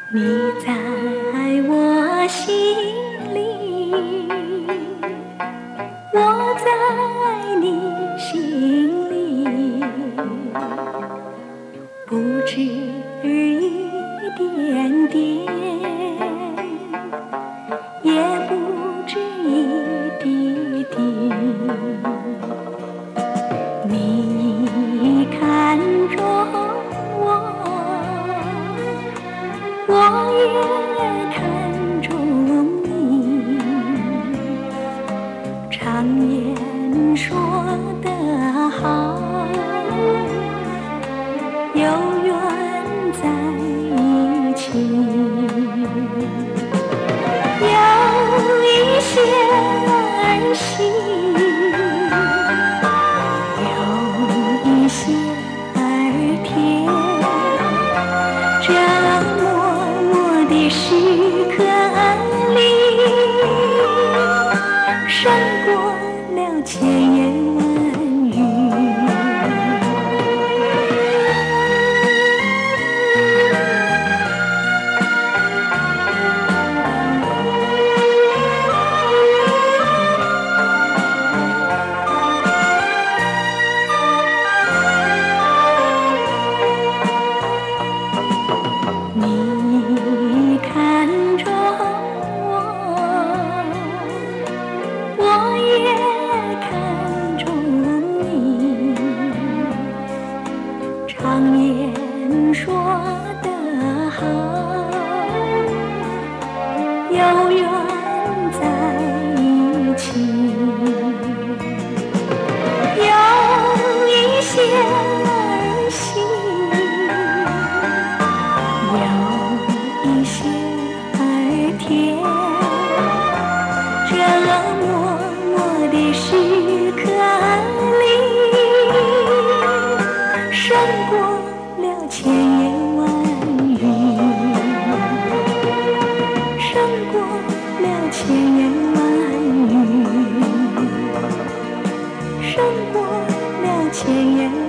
你在我心里，我在你心里，不止一点点，也不止一滴滴。你看着我，我也看着你，常言说得好，有缘在一起。有一些儿戏，有一些儿甜，这默默的时刻里，胜过了千言万语。你看着我，我也看着你，常言说得好，有缘在一起。有一些儿戏，有一些儿甜，这默默的时刻里，胜过了千言万语，胜过了千言万语，胜过了千言万语。